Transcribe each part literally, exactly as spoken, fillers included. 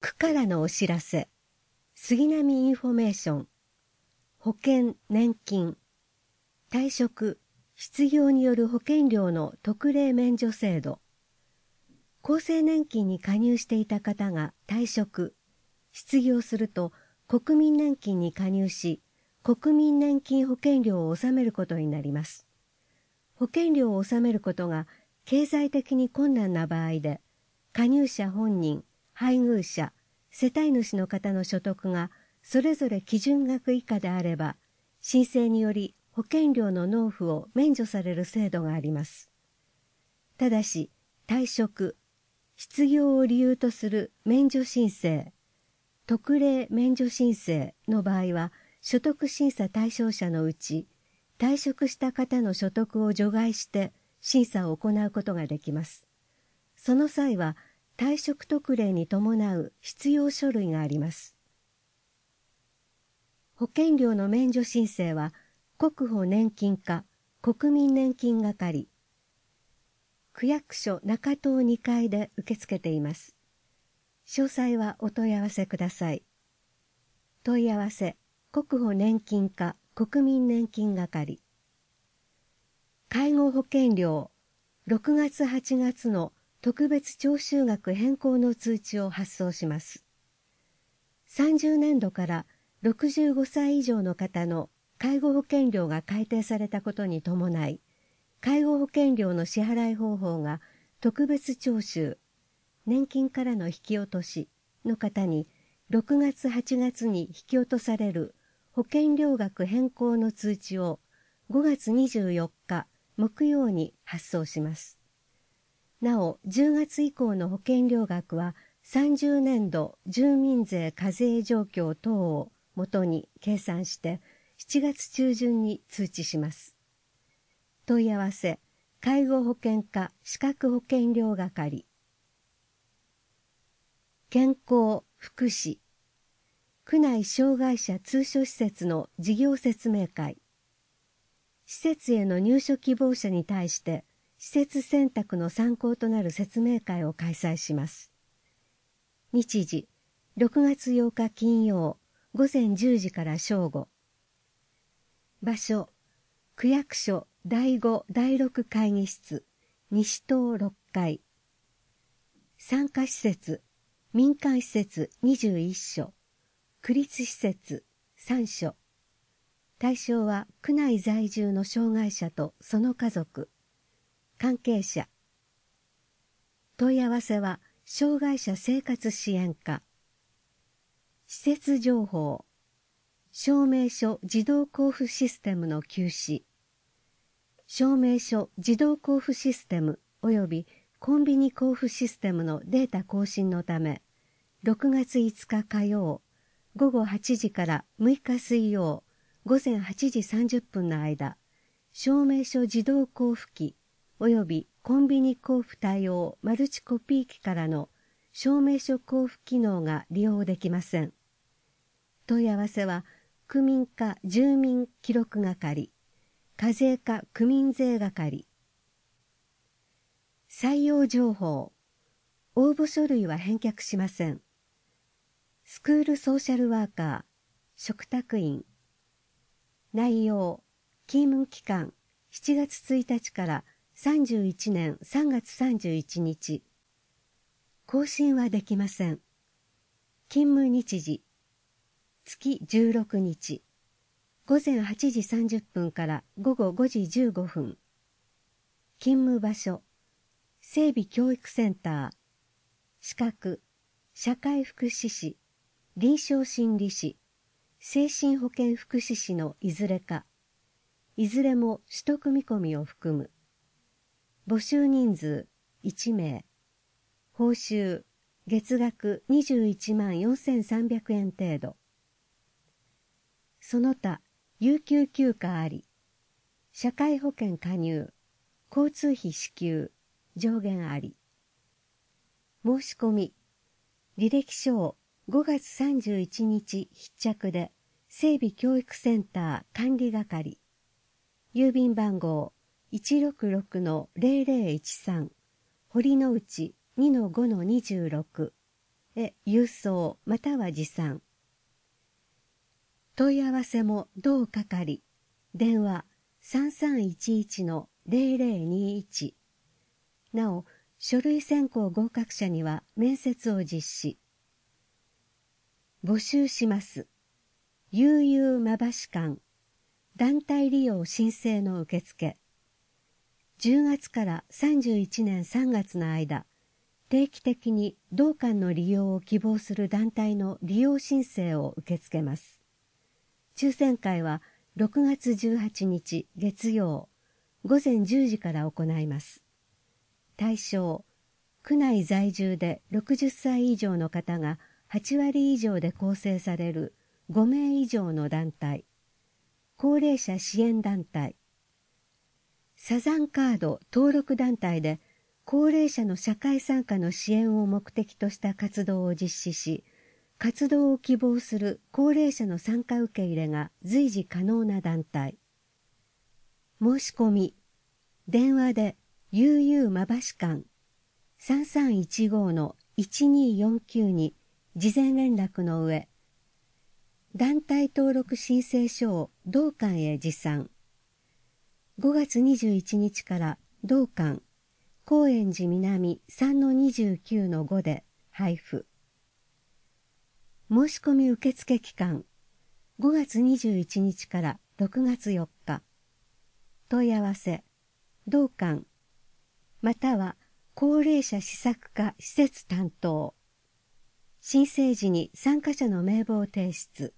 区からのお知らせ、杉並インフォメーション、保険・年金、退職・失業による保険料の特例免除制度、厚生年金に加入していた方が退職・失業すると国民年金に加入し、国民年金保険料を納めることになります。保険料を納めることが経済的に困難な場合で、加入者本人、配偶者、世帯主の方の所得がそれぞれ基準額以下であれば、申請により保険料の納付を免除される制度があります。ただし、退職、失業を理由とする免除申請、特例免除申請の場合は、所得審査対象者のうち、退職した方の所得を除外して審査を行うことができます。その際は、退職特例に伴う必要書類があります。保険料の免除申請は、国保年金課、国民年金係、区役所中東にかいで受け付けています。詳細はお問い合わせください。問い合わせ、国保年金課、国民年金係。介護保険料、ろくがつはちがつの特別徴収額変更の通知を発送します。さんじゅうねんどからろくじゅうごさい以上の方の介護保険料が改定されたことに伴い、介護保険料の支払い方法が特別徴収、年金からの引き落としの方にろくがつはちがつに引き落とされる保険料額変更の通知をごがつにじゅうよっか木曜に発送します。なお、じゅうがつ以降の保険料額はさんじゅうねんど住民税課税状況等をもとに計算してしちがつちゅうじゅんに通知します。問い合わせ、介護保険課資格保険料係。健康・福祉、区内障害者通所施設の事業説明会。施設への入所希望者に対して施設選択の参考となる説明会を開催します。日時、ろくがつようか金曜、ごぜんじゅうじから正午。場所、区役所だいごだいろく会議室、西棟ろっかい。参加施設、民間施設にじゅういっしょ、区立施設さんしょ。対象は区内在住の障害者とその家族、関係者。問い合わせは障害者生活支援課。施設情報、証明書自動交付システムの休止、証明書自動交付システム及びコンビニ交付システムのデータ更新のため、ろくがついつか火曜、ごごはちじからむいか水曜、ごぜんはちじさんじゅっぷんの間、証明書自動交付機及びコンビニ交付対応マルチコピー機からの証明書交付機能が利用できません。問い合わせは、区民課住民記録係、課税課区民税係。採用情報、応募書類は返却しません。スクールソーシャルワーカー、嘱託員。内容、勤務期間、しちがつついたちからさんじゅういちねんさんがつさんじゅういちにち。更新はできません。勤務日時、月じゅうろくにち、ごぜんはちじさんじゅっぷんからごごごじじゅうごふん。勤務場所、整備教育センター、資格、社会福祉士、臨床心理士、精神保健福祉士のいずれか、いずれも取得見込みを含む。募集人数いちめい、報酬月額にじゅういちまんよんせんさんびゃくえん程度。その他、有給休暇あり、社会保険加入、交通費支給、上限あり。申し込み、履歴書をごがつさんじゅういちにち必着で、整備教育センター管理係、郵便番号 いちろくろくのぜろぜろいちさん、堀之内 にのごのにじゅうろく、 へ郵送または持参。問い合わせも同係、電話 さんさんいちいちのゼロゼロにいち。なお、書類選考合格者には面接を実施。募集します。悠々まばし館、団体利用申請の受付。じゅうがつからさんじゅういちねんさんがつの間、定期的に同館の利用を希望する団体の利用申請を受け付けます。抽選会はろくがつじゅうはちにち月曜、ごぜんじゅうじから行います。対象、区内在住でろくじゅっさい以上の方がはちわり以上で構成されるごめい以上の団体、高齢者支援団体、サザンカード登録団体で高齢者の社会参加の支援を目的とした活動を実施し、活動を希望する高齢者の参加受け入れが随時可能な団体。申し込み、電話で悠々まばし館さんさんいちごのいちによんきゅうに事前連絡の上、団体登録申請書を同館へ持参。ごがつにじゅういちにちから同館高円寺南 さんのにじゅうきゅうのご で配布。申し込み受付期間ごがつにじゅういちにちからろくがつよっか。問い合わせ同館または高齢者施策課施設担当。申請時に参加者の名簿を提出。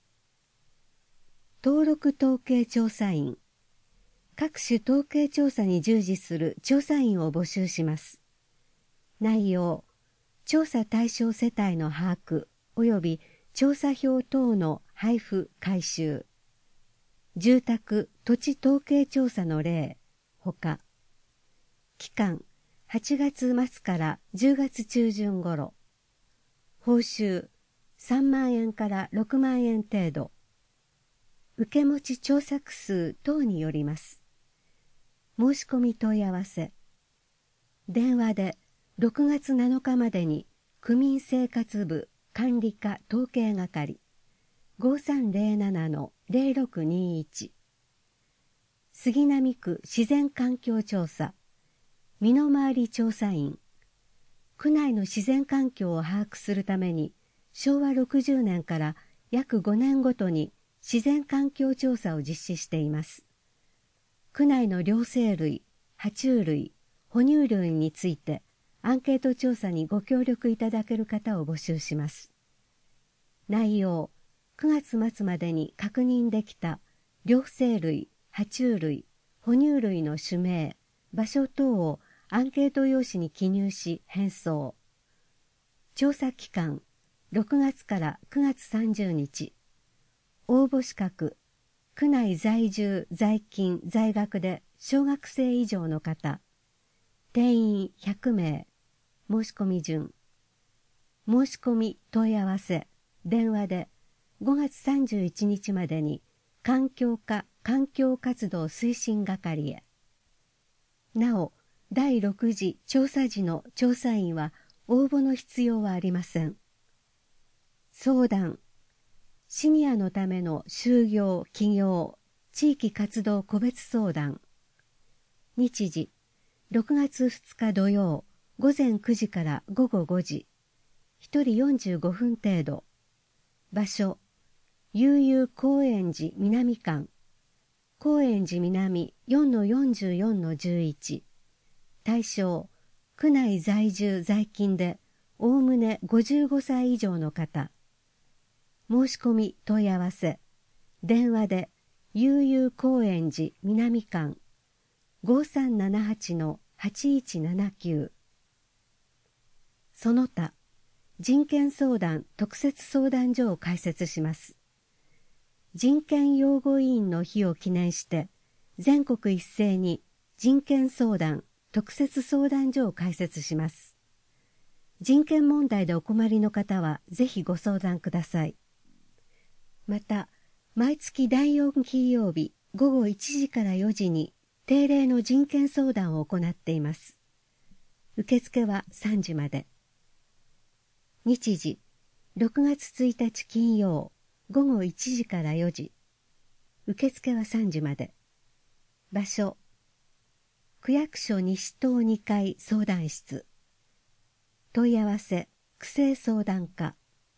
登録統計調査員。各種統計調査に従事する調査員を募集します。内容、調査対象世帯の把握及び調査票等の配布回収。住宅・土地統計調査の例、ほか。期間、はちがつまつからじゅうがつちゅうじゅん頃。報酬、さんまんえんからろくまんえん程度。受け持ち調査区数等によります。申し込み問い合わせ。電話でろくがつなのかまでに区民生活部管理課統計係 ごさんぜろななのゼロろくにいち。杉並区自然環境調査身の回り調査員。区内の自然環境を把握するためにしょうわろくじゅうねんから約ごねんごとに自然環境調査を実施しています。区内の両生類、爬虫類、哺乳類についてアンケート調査にご協力いただける方を募集します。内容、くがつまつまでに確認できた両生類、爬虫類、哺乳類の種名、場所等をアンケート用紙に記入し返送。調査期間、ろくがつからくがつさんじゅうにち。応募資格、区内在住、在勤、在学で小学生以上の方。定員ひゃくめい。申し込み順。申し込み問い合わせ、電話でごがつさんじゅういちにちまでに環境課環境活動推進係へ。なお、だいろくじ調査時の調査員は応募の必要はありません。相談。シニアのための就業、起業、地域活動個別相談。日時、ろくがつふつか土曜、ごぜんくじからごごごじ。ひとりよんじゅうごふん程度。場所、悠々高円寺南館。高円寺南 よんのよんじゅうよんのじゅういち。対象、区内在住在勤でおおむねごじゅうごさい以上の方。申し込み問い合わせ。電話で悠々高円寺南館 ごさんななはちのはちいちななきゅう。その他、人権相談特設相談所を開設します。人権擁護委員の日を記念して全国一斉に人権相談特設相談所を開設します。人権問題でお困りの方はぜひご相談ください。また、毎月だいよん金曜日ごごいちじからよじに定例の人権相談を行っています。受付はさんじまで。 日時、ろくがつついたち金曜、ごごいちじからよじ。受付はさんじまで。場所、区役所西棟にかい相談室。問い合わせ、区政相談課。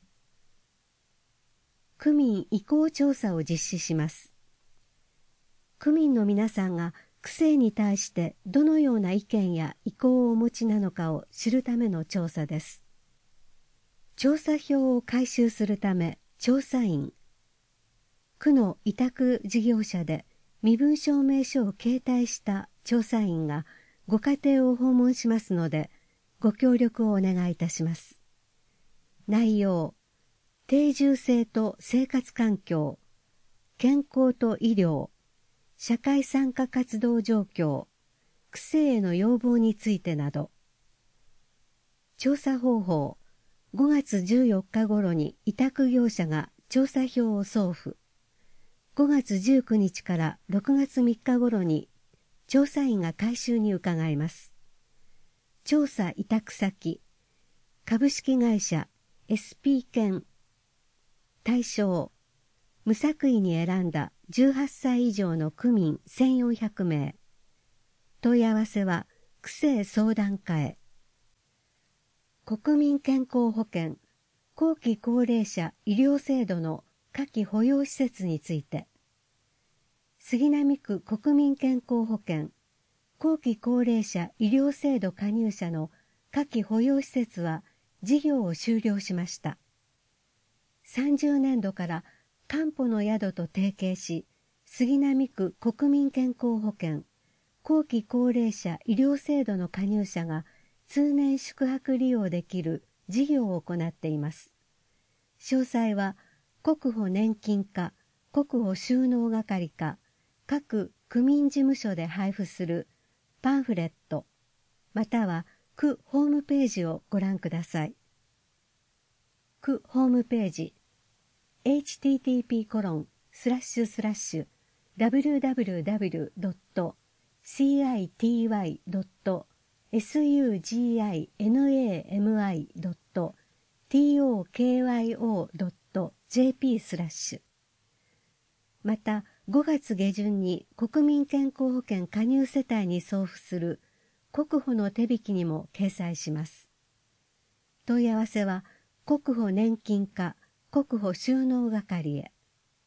区民意向調査を実施します。区民の皆さんが区政に対してどのような意見や意向をお持ちなのかを知るための調査です。調査票を回収するため、調査員、区の委託事業者で身分証明書を携帯した調査員がご家庭を訪問しますので、ご協力をお願いいたします。内容、定住性と生活環境、健康と医療、社会参加活動状況、区政への要望についてなど。調査方法、ごがつじゅうよっか頃に委託業者が調査票を送付。ごがつじゅうくにちからろくがつみっか頃に調査員が回収に伺います。調査委託先、株式会社 エスピー 研。対象、無作為に選んだじゅうはっさい以上の区民せんよんひゃくめい。問い合わせは区政相談課へ。国民健康保険、後期高齢者医療制度の下記保養施設について、杉並区国民健康保険、後期高齢者医療制度加入者の下記保養施設は事業を終了しました。さんじゅうねんどからかんぽの宿と提携し、杉並区国民健康保険、後期高齢者医療制度の加入者が通年宿泊利用できる事業を行っています。詳細は国保年金課、国保収納係課、各区民事務所で配布するパンフレット、または区ホームページをご覧ください。区ホームページ、エイチティーティーピーコロンスラッシュスラッシュダブリューダブリューダブリュードットシーアイティーワイドットエスユージーアイエヌエーエムアイドットティーオーケーワイオードットジェーピースラッシュ。また、ごがつ下旬に国民健康保険加入世帯に送付する国保の手引きにも掲載します。問い合わせは国保年金課、国保収納係へ。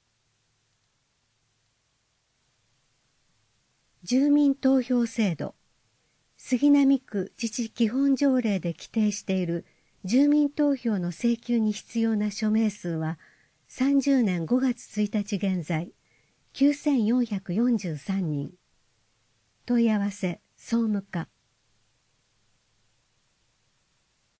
住民投票制度。杉並区自治基本条例で規定している住民投票の請求に必要な署名数はさんじゅうねんごがつついたち現在きゅうせんよんひゃくよんじゅうさんにん。問い合わせ総務課。